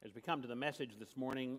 As we come to the message this morning,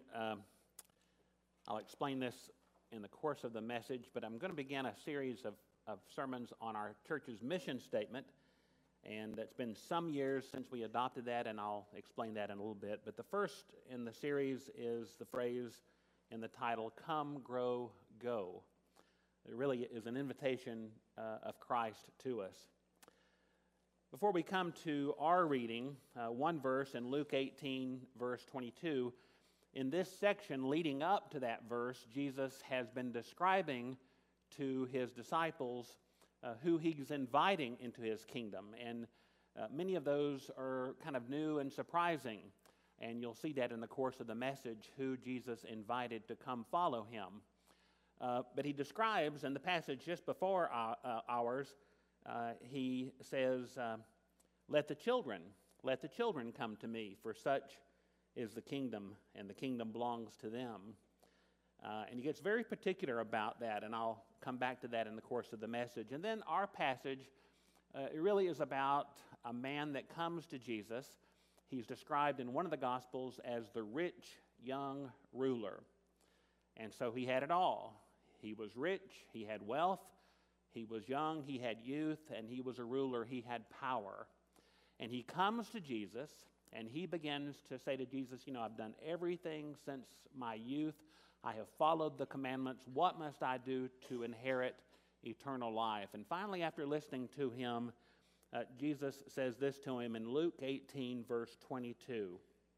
I'll explain this in the course of the message, but I'm going to begin a series of sermons on our church's mission statement, and it's been some years since we adopted that, and I'll explain that in a little bit. But the first in the series is the phrase in the title, Come, Grow, Go. It really is an invitation of Christ to us. Before we come to our reading, one verse in Luke 18, verse 22, in this section leading up to that verse, Jesus has been describing to his disciples who he's inviting into his kingdom. And many of those are kind of new and surprising. And you'll see that in the course of the message, who Jesus invited to come follow him. But he describes in the passage just before ours, he says, let the children come to me, for such is the kingdom, and the kingdom belongs to them. And he gets very particular about that, and I'll come back to that in the course of the message. And then our passage, it really is about a man that comes to Jesus. He's described in one of the Gospels as the rich young ruler. And so he had it all. He was rich, he had wealth, he was young, he had youth, and he was a ruler, he had power. And he comes to Jesus, and he begins to say to Jesus, I've done everything since my youth. I have followed the commandments. What must I do to inherit eternal life? And finally, after listening to him, Jesus says this to him in Luke 18, verse 22.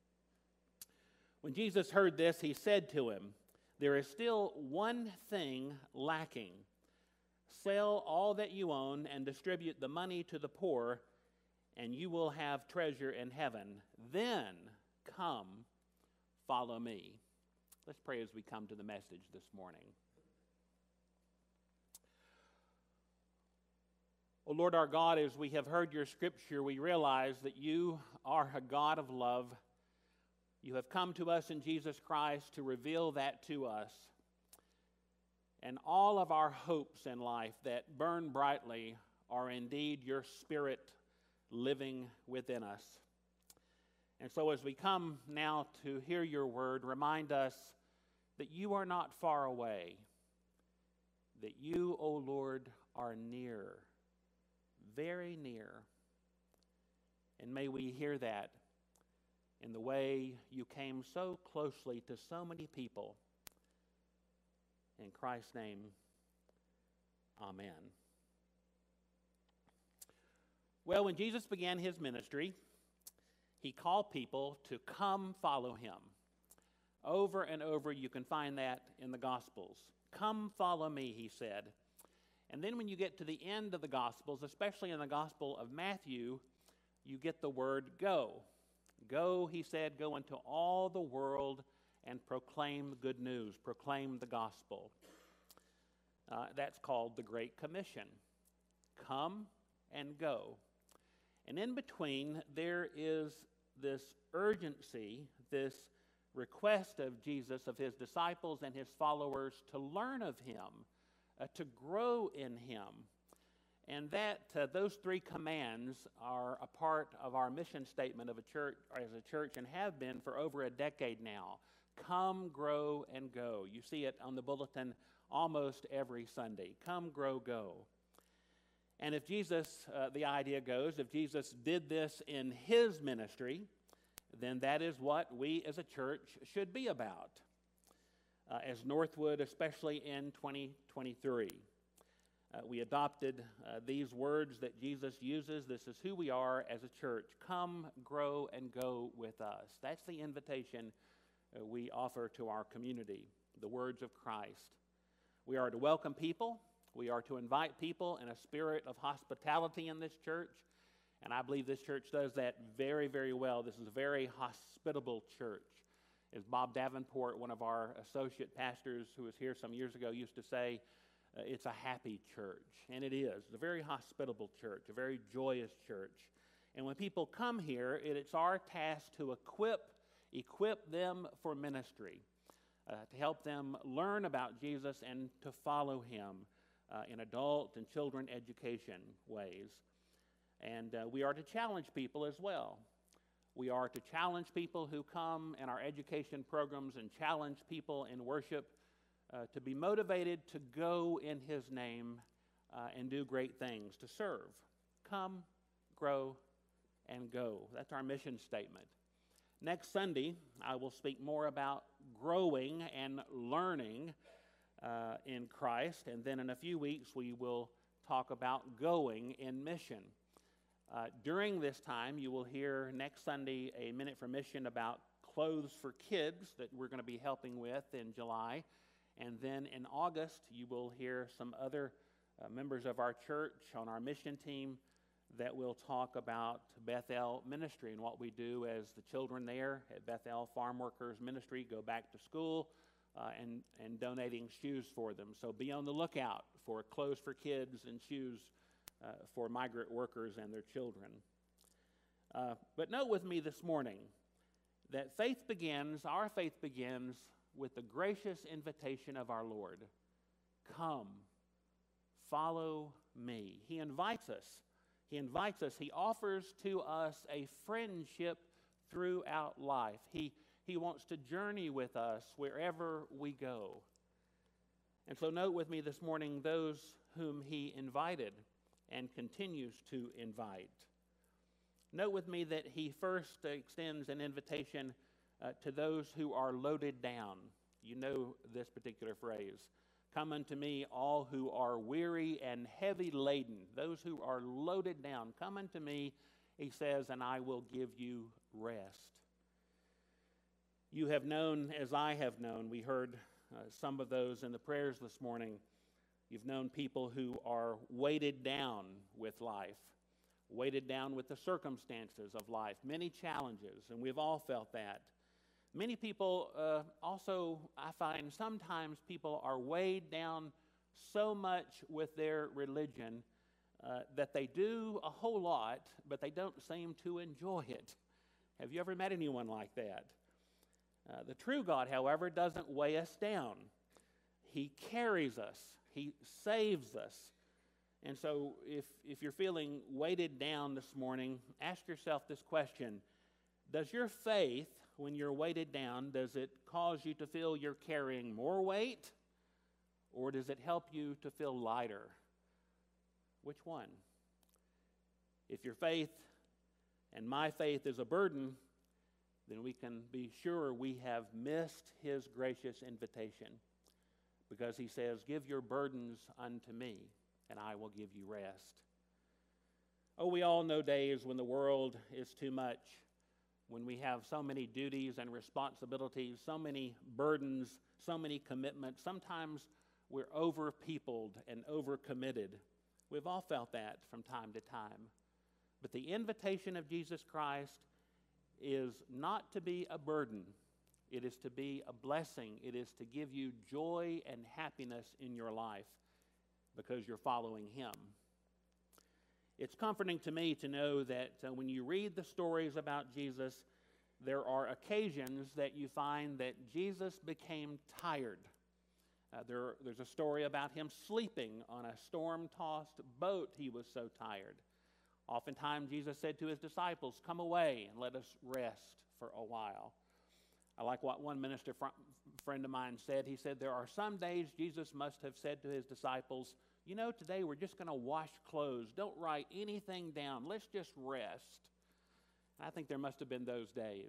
When Jesus heard this, he said to him, there is still one thing lacking. Sell all that you own and distribute the money to the poor, and you will have treasure in heaven. Then come, follow me. Let's pray as we come to the message this morning. O Lord our God, as we have heard your scripture, we realize that you are a God of love. You have come to us in Jesus Christ to reveal that to us. And all of our hopes in life that burn brightly are indeed your Spirit living within us. And so as we come now to hear your word, remind us that you are not far away, that you, O Lord, are near, very near. And may we hear that in the way you came so closely to so many people. In Christ's name, amen. Well, when Jesus began his ministry, he called people to come follow him. Over and over, you can find that in the Gospels. Come follow me, he said. And then when you get to the end of the Gospels, especially in the Gospel of Matthew, you get the word go. Go, he said, go into all the world and proclaim the good news, proclaim the gospel. That's called the Great Commission. Come and go. And in between, there is this urgency, this request of Jesus, of his disciples and his followers to learn of him, to grow in him. And that those three commands are a part of our mission statement of a church, as a church, and have been for over a decade now. Come, grow, and go. You see it on the bulletin almost every Sunday. Come, grow, go. And if Jesus, the idea goes, if Jesus did this in his ministry, then that is what we as a church should be about. As Northwood, especially in 2023. We adopted these words that Jesus uses. This is who we are as a church. Come, grow, and go with us. That's the invitation we offer to our community, the words of Christ. We are to welcome people. We are to invite people in a spirit of hospitality in this church. And I believe this church does that very, very well. This is a very hospitable church. As Bob Davenport, one of our associate pastors who was here some years ago, used to say, it's a happy church. And it is. It's a very hospitable church, a very joyous church. And when people come here, it's our task to equip them for ministry, to help them learn about Jesus and to follow him in adult and children education ways. And we are to challenge people as well. We are to challenge people who come in our education programs and challenge people in worship to be motivated to go in His name and do great things, to serve. Come, grow, and go. That's our mission statement. Next Sunday, I will speak more about growing and learning in Christ, and then in a few weeks we will talk about going in mission. During this time, you will hear next Sunday a Minute for Mission about clothes for kids that we're going to be helping with in July. And then in August, you will hear some other members of our church on our mission team that will talk about Bethel Ministry and what we do as the children there at Bethel Farm Workers Ministry go back to school and donating shoes for them. So be on the lookout for clothes for kids and shoes for migrant workers and their children. But note with me this morning that our faith begins with the gracious invitation of our Lord. Come, follow me. He invites us. He offers to us a friendship throughout life. He wants to journey with us wherever we go. And so note with me this morning those whom He invited and continues to invite. Note with me that He first extends an invitation to those who are loaded down. You know this particular phrase. Come unto me, all who are weary and heavy laden. Those who are loaded down, come unto me, He says, and I will give you rest. You have known as I have known. We heard some of those in the prayers this morning. You've known people who are weighted down with life, weighted down with the circumstances of life, many challenges, and we've all felt that. Many people also, I find sometimes people are weighed down so much with their religion that they do a whole lot, but they don't seem to enjoy it. Have you ever met anyone like that? The true God, however, doesn't weigh us down. He carries us. He saves us. And so if you're feeling weighted down this morning, ask yourself this question. Does your faith, when you're weighted down, does it cause you to feel you're carrying more weight, or does it help you to feel lighter? Which one? If your faith and my faith is a burden, then we can be sure we have missed His gracious invitation, because He says, give your burdens unto me, and I will give you rest. Oh, we all know days when the world is too much, when we have so many duties and responsibilities, so many burdens, so many commitments. Sometimes we're over-peopled and over-committed. We've all felt that from time to time. But the invitation of Jesus Christ is not to be a burden. It is to be a blessing. It is to give you joy and happiness in your life because you're following Him. It's comforting to me to know that when you read the stories about Jesus, there are occasions that you find that Jesus became tired. There's a story about Him sleeping on a storm-tossed boat. He was so tired. Oftentimes, Jesus said to His disciples, come away and let us rest for a while. I like what one minister friend of mine said. He said, there are some days Jesus must have said to His disciples, you know, today we're just going to wash clothes. Don't write anything down. Let's just rest. I think there must have been those days.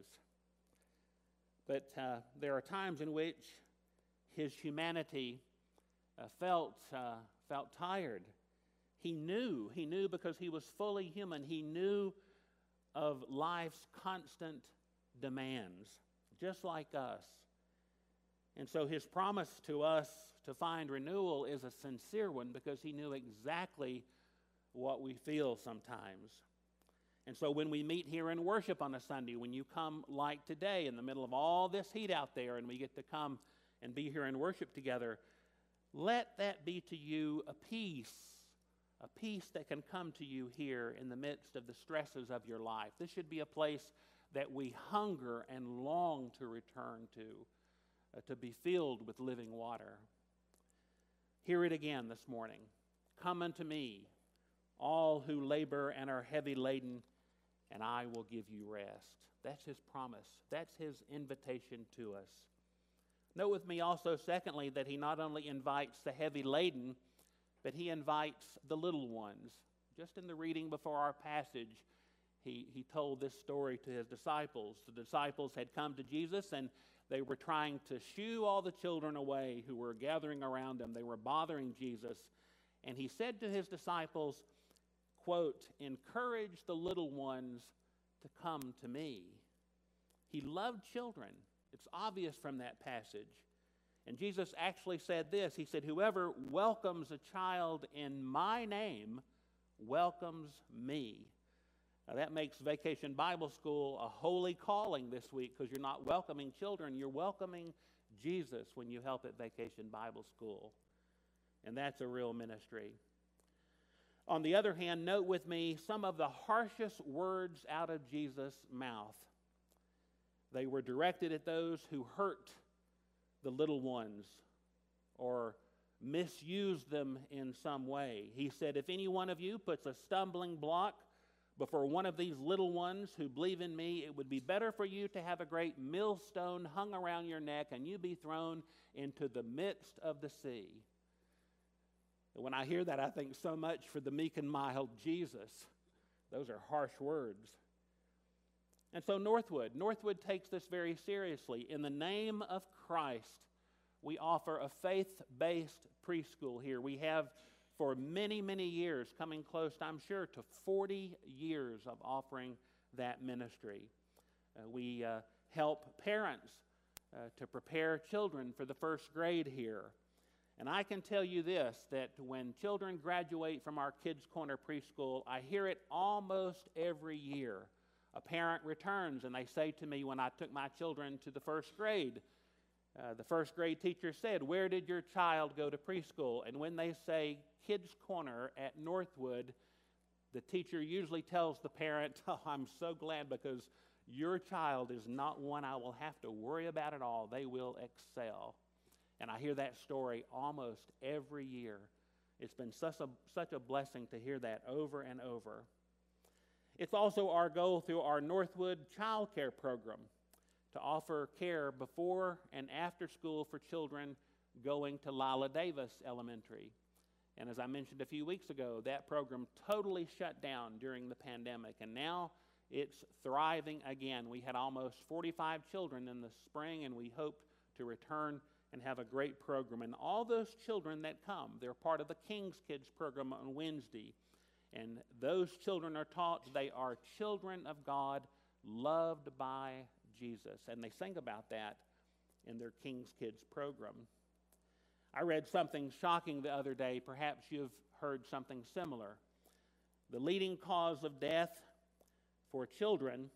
But there are times in which His humanity felt tired. He knew because He was fully human. He knew of life's constant demands, just like us. And so His promise to us to find renewal is a sincere one because He knew exactly what we feel sometimes. And so when we meet here in worship on a Sunday, when you come like today in the middle of all this heat out there and we get to come and be here and worship together, let that be to you a peace that can come to you here in the midst of the stresses of your life. This should be a place that we hunger and long to return to be filled with living water. Hear it again this morning. Come unto me, all who labor and are heavy laden, and I will give you rest. That's His promise. That's His invitation to us. Note with me also, secondly, that He not only invites the heavy laden, but He invites the little ones. Just in the reading before our passage, He told this story to His disciples. The disciples had come to Jesus, and they were trying to shoo all the children away who were gathering around them. They were bothering Jesus. And He said to His disciples, quote, "Encourage the little ones to come to me." He loved children. It's obvious from that passage. And Jesus actually said this. He said, "Whoever welcomes a child in my name welcomes me." Now that makes Vacation Bible School a holy calling this week, because you're not welcoming children, you're welcoming Jesus when you help at Vacation Bible School. And that's a real ministry. On the other hand, note with me some of the harshest words out of Jesus' mouth. They were directed at those who hurt the little ones or misused them in some way. He said, "If any one of you puts a stumbling block before one of these little ones who believe in me, it would be better for you to have a great millstone hung around your neck and you be thrown into the midst of the sea." When I hear that, I think so much for the meek and mild Jesus. Those are harsh words. And so Northwood takes this very seriously. In the name of Christ, we offer a faith-based preschool here. We have for many, many years, coming close, I'm sure, to 40 years of offering that ministry. We help parents to prepare children for the first grade here. And I can tell you this, that when children graduate from our Kids Corner preschool, I hear it almost every year. A parent returns and they say to me, when I took my children to the first grade, the first grade teacher said, "Where did your child go to preschool?" And when they say Kids Corner at Northwood, the teacher usually tells the parent, "Oh, I'm so glad, because your child is not one I will have to worry about at all. They will excel." And I hear that story almost every year. It's been such a blessing to hear that over and over. It's also our goal through our Northwood Child Care program to offer care before and after school for children going to Lila Davis Elementary. And as I mentioned a few weeks ago, that program totally shut down during the pandemic, and now it's thriving again. We had almost 45 children in the spring, and we hope to return and have a great program. And all those children that come, they're part of the King's Kids program on Wednesday. And those children are taught they are children of God, loved by Jesus. And they sing about that in their King's Kids program. I read something shocking the other day. Perhaps you've heard something similar. The leading cause of death for children,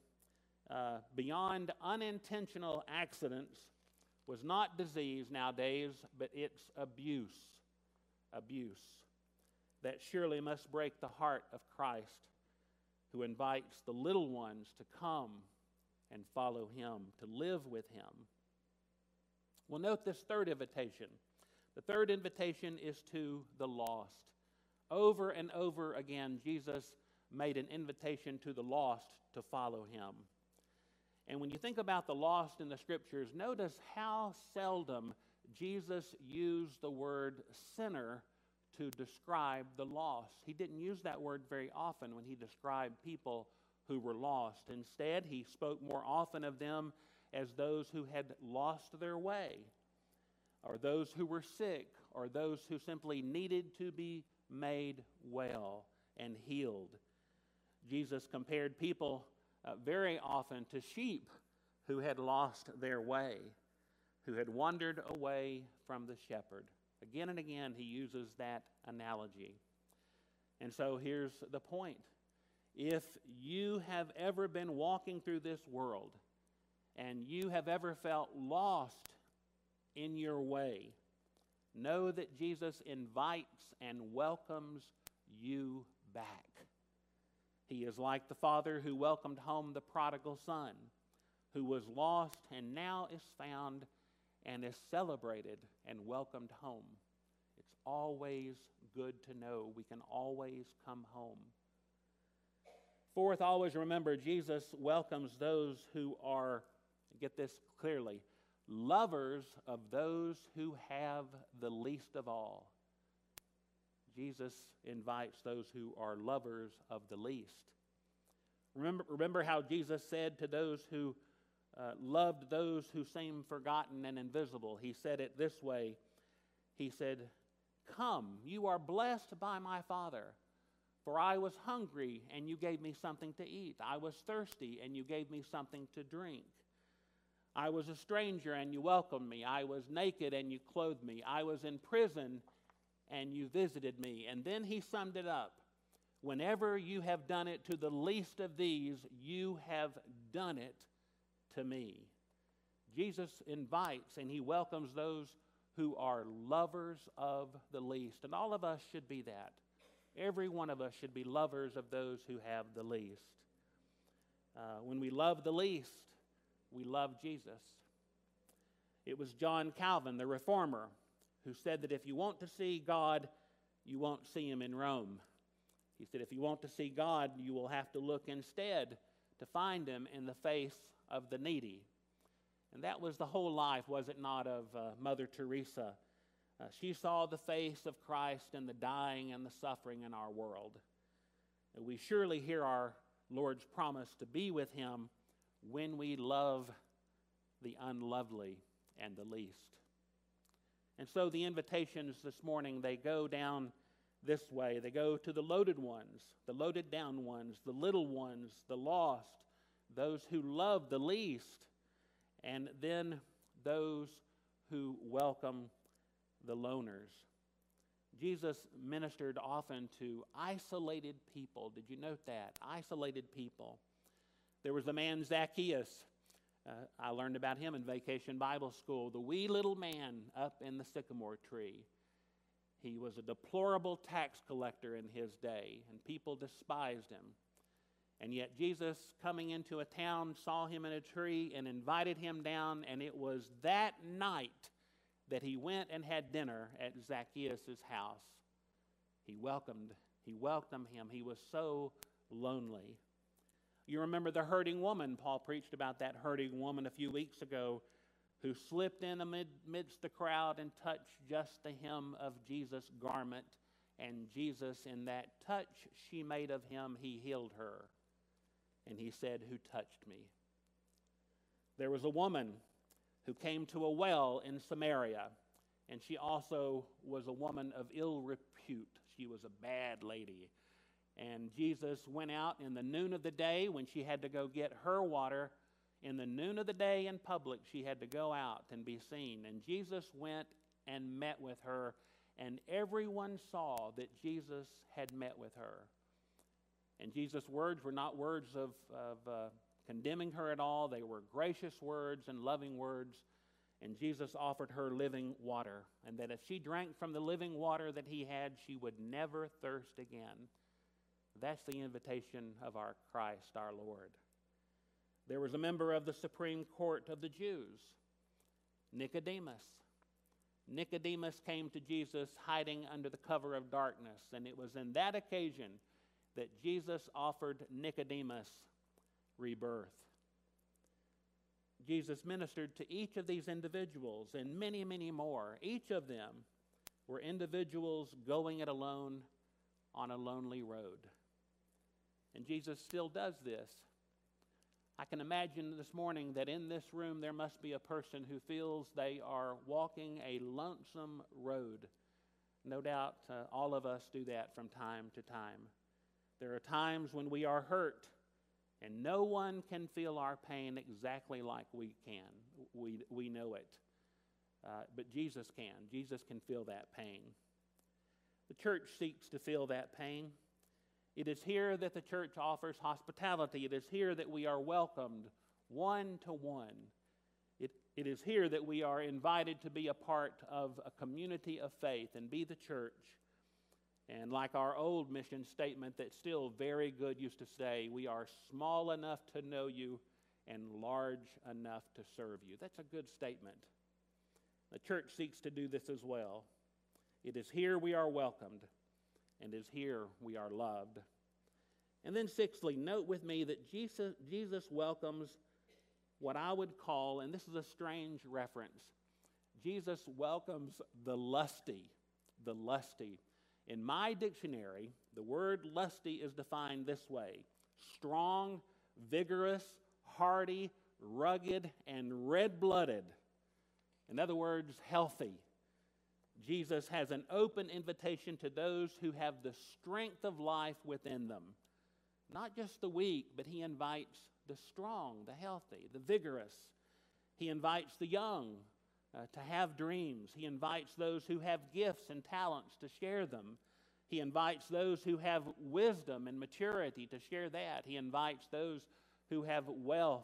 beyond unintentional accidents, was not disease nowadays, but it's abuse. Abuse. That surely must break the heart of Christ, who invites the little ones to come and follow Him, to live with Him. Well, note this third invitation. The third invitation is to the lost. Over and over again, Jesus made an invitation to the lost to follow Him. And when you think about the lost in the Scriptures, notice how seldom Jesus used the word sinner to describe the lost. He didn't use that word very often when He described people who were lost. Instead, He spoke more often of them as those who had lost their way, or those who were sick, or those who simply needed to be made well and healed. Jesus compared people very often to sheep who had lost their way, who had wandered away from the shepherd. Again and again, He uses that analogy. And so here's the point. If you have ever been walking through this world and you have ever felt lost in your way, know that Jesus invites and welcomes you back. He is like the father who welcomed home the prodigal son, who was lost and now is found and is celebrated and welcomed home. It's always good to know we can always come home. Fourth, always remember Jesus welcomes those who are, get this clearly, lovers of those who have the least of all. Jesus invites those who are lovers of the least. Remember how Jesus said to those who loved those who seemed forgotten and invisible. He said it this way. He said, "Come, you are blessed by my Father, for I was hungry and you gave me something to eat. I was thirsty and you gave me something to drink. I was a stranger and you welcomed me. I was naked and you clothed me. I was in prison and you visited me." And then he summed it up. Whenever you have done it to the least of these, you have done it to me. Jesus invites and he welcomes those who are lovers of the least. And all of us should be that. Every one of us should be lovers of those who have the least. When we love the least, we love Jesus. It was John Calvin, the reformer, who said that if you want to see God, you won't see him in Rome. He said if you want to see God, you will have to look instead to find him in the face of the needy. And that was the whole life, was it not, of Mother Teresa? She saw the face of Christ in the dying and the suffering in our world. And we surely hear our Lord's promise to be with him when we love the unlovely and the least. And so the invitations this morning, they go down this way. They go to the loaded ones, the loaded down ones, the little ones, the lost, those who love the least, and then those who welcome the loners. Jesus ministered often to isolated people. Did you note that? Isolated people. There was the man Zacchaeus. I learned about him in Vacation Bible School. The wee little man up in the sycamore tree. He was a deplorable tax collector in his day, and people despised him. And yet Jesus, coming into a town, saw him in a tree and invited him down, and it was that night that he went and had dinner at Zacchaeus' house. He welcomed him. He was so lonely. You remember the hurting woman. Paul preached about that hurting woman a few weeks ago who slipped in amidst the crowd and touched just the hem of Jesus' garment. And Jesus, in that touch she made of him, he healed her. And he said, "Who touched me?" There was a woman who came to a well in Samaria, and she also was a woman of ill repute. She was a bad lady. And Jesus went out in the noon of the day when she had to go get her water. In the noon of the day in public, she had to go out and be seen. And Jesus went and met with her, and everyone saw that Jesus had met with her. And Jesus' words were not words of condemning her at all. They were gracious words and loving words. And Jesus offered her living water, and that if she drank from the living water that he had, she would never thirst again. That's the invitation of our Christ, our Lord. There was a member of the Supreme Court of the Jews, Nicodemus. Nicodemus came to Jesus hiding under the cover of darkness, and it was in that occasion that Jesus offered Nicodemus rebirth. Jesus ministered to each of these individuals and many, many more. Each of them were individuals going it alone on a lonely road. And Jesus still does this. I can imagine this morning that in this room there must be a person who feels they are walking a lonesome road. No doubt all of us do that from time to time. There are times when we are hurt, and no one can feel our pain exactly like we can. We know it. But Jesus can. Jesus can feel that pain. The church seeks to feel that pain. It is here that the church offers hospitality. It is here that we are welcomed one to one. It is here that we are invited to be a part of a community of faith and be the church. And like our old mission statement that's still very good used to say, we are small enough to know you and large enough to serve you. That's a good statement. The church seeks to do this as well. It is here we are welcomed, and it is here we are loved. And then sixthly, note with me that Jesus welcomes what I would call, and this is a strange reference, Jesus welcomes the lusty. The lusty. In my dictionary, the word lusty is defined this way: strong, vigorous, hardy, rugged, and red-blooded. In other words, healthy. Jesus has an open invitation to those who have the strength of life within them. Not just the weak, but he invites the strong, the healthy, the vigorous. He invites the young to have dreams. He invites those who have gifts and talents to share them. He invites those who have wisdom and maturity to share that. He invites those who have wealth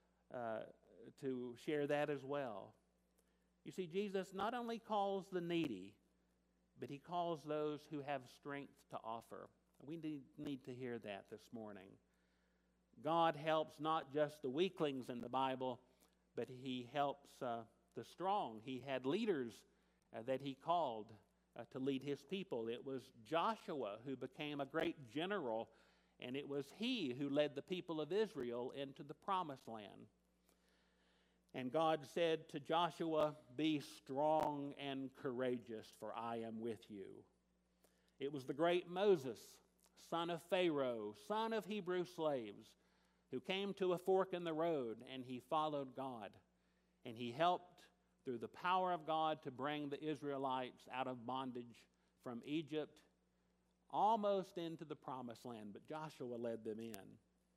to share that as well. You see, Jesus not only calls the needy, but he calls those who have strength to offer. We need to hear that this morning. God helps not just the weaklings in the Bible, but he helps the strong. He had leaders that he called to lead his people. It was Joshua who became a great general, and it was he who led the people of Israel into the promised land. And God said to Joshua, "Be strong and courageous, for I am with you." It was the great Moses, son of Pharaoh, son of Hebrew slaves, who came to a fork in the road, and he followed God. And he helped, through the power of God, to bring the Israelites out of bondage from Egypt, almost into the promised land, but Joshua led them in.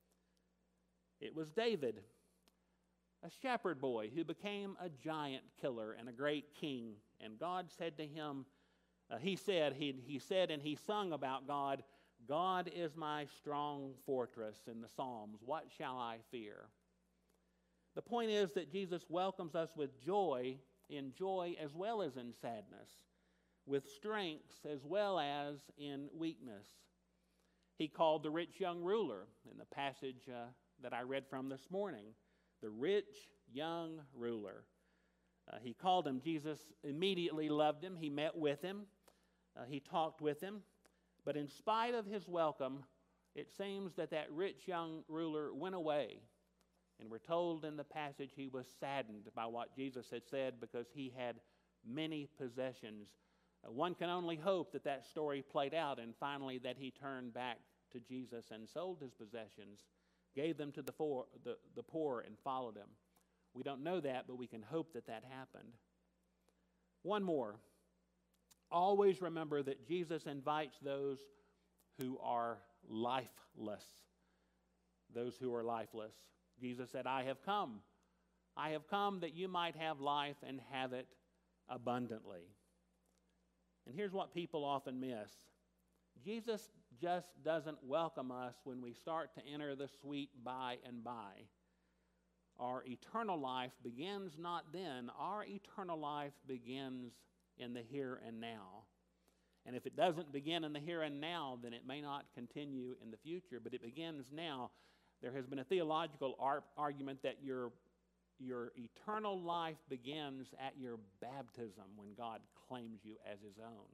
It was David, a shepherd boy who became a giant killer and a great king. And God said to him, he said and he sung about God, "God is my strong fortress," in the Psalms. "What shall I fear?" The point is that Jesus welcomes us with joy, in joy as well as in sadness, with strengths as well as in weakness. He called the rich young ruler in the passage that I read from this morning, the rich young ruler. He called him. Jesus immediately loved him. He met with him. He talked with him. But in spite of his welcome, it seems that rich young ruler went away. And we're told in the passage he was saddened by what Jesus had said because he had many possessions. One can only hope that story played out, and finally that he turned back to Jesus and sold his possessions, gave them to the poor, and followed him. We don't know that, but we can hope that happened. One more. Always remember that Jesus invites those who are lifeless. Those who are lifeless. Jesus said, I have come that you might have life and have it abundantly." And here's what people often miss. Jesus just doesn't welcome us when we start to enter the sweet by and by. Our eternal life begins not then. Our eternal life begins in the here and now. And if it doesn't begin in the here and now, then it may not continue in the future, but it begins now. There has been a theological argument that your eternal life begins at your baptism when God claims you as his own.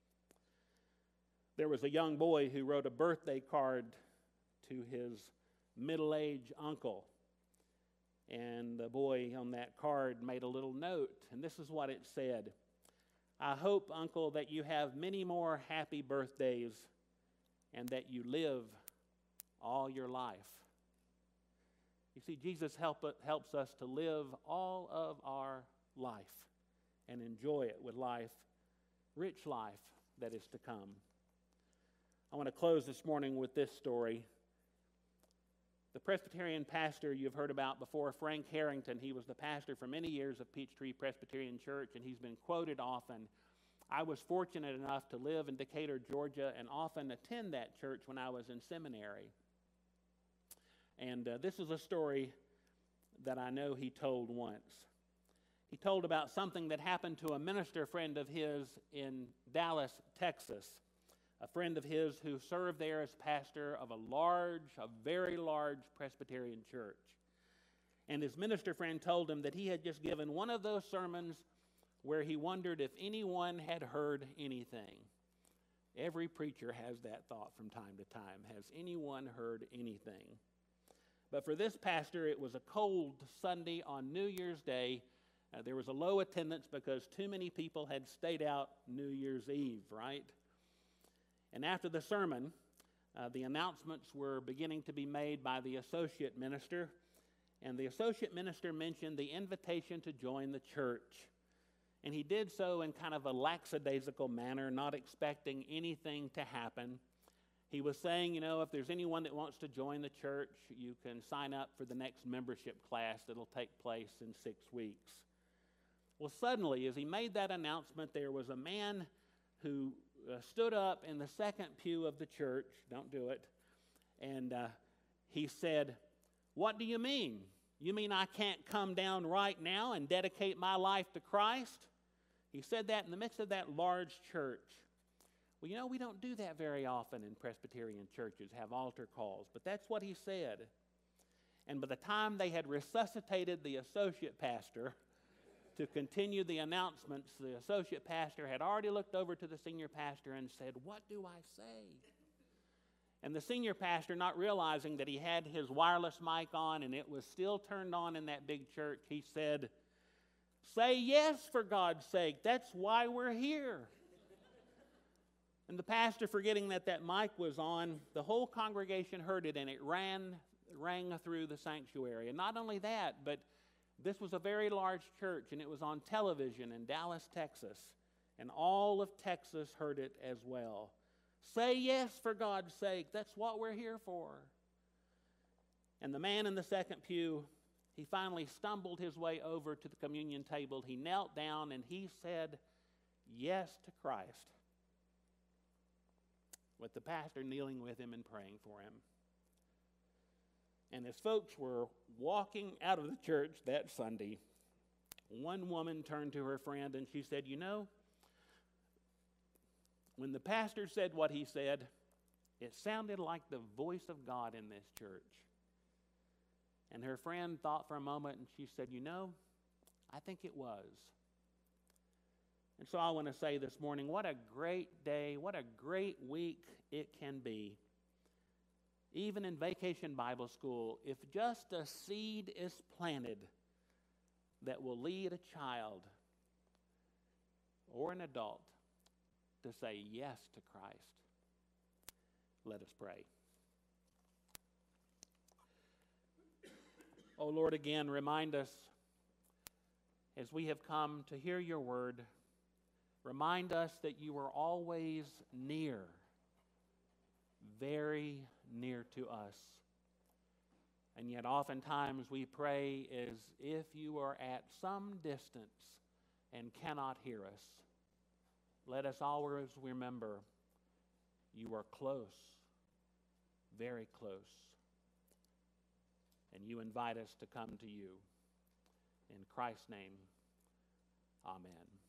There was a young boy who wrote a birthday card to his middle-aged uncle. And the boy on that card made a little note, and this is what it said: "I hope, Uncle, that you have many more happy birthdays and that you live all your life." You see, Jesus helps us to live all of our life and enjoy it with life, rich life that is to come. I want to close this morning with this story. The Presbyterian pastor you've heard about before, Frank Harrington, he was the pastor for many years of Peachtree Presbyterian Church, and he's been quoted often. I was fortunate enough to live in Decatur, Georgia, and often attend that church when I was in seminary. And this is a story that I know he told once. He told about something that happened to a minister friend of his in Dallas, Texas. A friend of his who served there as pastor of a very large Presbyterian church. And his minister friend told him that he had just given one of those sermons where he wondered if anyone had heard anything. Every preacher has that thought from time to time. Has anyone heard anything? But for this pastor, it was a cold Sunday on New Year's Day. There was a low attendance because too many people had stayed out New Year's Eve, right? And after the sermon, the announcements were beginning to be made by the associate minister. And the associate minister mentioned the invitation to join the church. And he did so in kind of a lackadaisical manner, not expecting anything to happen. He was saying, if there's anyone that wants to join the church, you can sign up for the next membership class that'll take place in 6 weeks. Well, suddenly, as he made that announcement, there was a man who stood up in the second pew of the church. Don't do it. And he said, "What do you mean? You mean I can't come down right now and dedicate my life to Christ?" He said that in the midst of that large church. Well, we don't do that very often in Presbyterian churches, have altar calls, but that's what he said. And by the time they had resuscitated the associate pastor to continue the announcements, the associate pastor had already looked over to the senior pastor and said, "What do I say?" And the senior pastor, not realizing that he had his wireless mic on and it was still turned on in that big church, he said, "Say yes, for God's sake. That's why we're here." And the pastor, forgetting that mic was on, the whole congregation heard it, and it rang through the sanctuary. And not only that, but this was a very large church, and it was on television in Dallas, Texas. And all of Texas heard it as well. Say yes, for God's sake. That's what we're here for. And the man in the second pew, he finally stumbled his way over to the communion table. He knelt down and he said yes to Christ, with the pastor kneeling with him and praying for him. And as folks were walking out of the church that Sunday, one woman turned to her friend and she said, when the pastor said what he said, it sounded like the voice of God in this church. And her friend thought for a moment and she said, I think it was. And so I want to say this morning, what a great day, what a great week it can be. Even in Vacation Bible School, if just a seed is planted that will lead a child or an adult to say yes to Christ. Let us pray. Oh Lord, again, remind us as we have come to hear your word, remind us that you are always near, very near to us. And yet oftentimes we pray as if you are at some distance and cannot hear us. Let us always remember you are close, very close. And you invite us to come to you. In Christ's name, amen.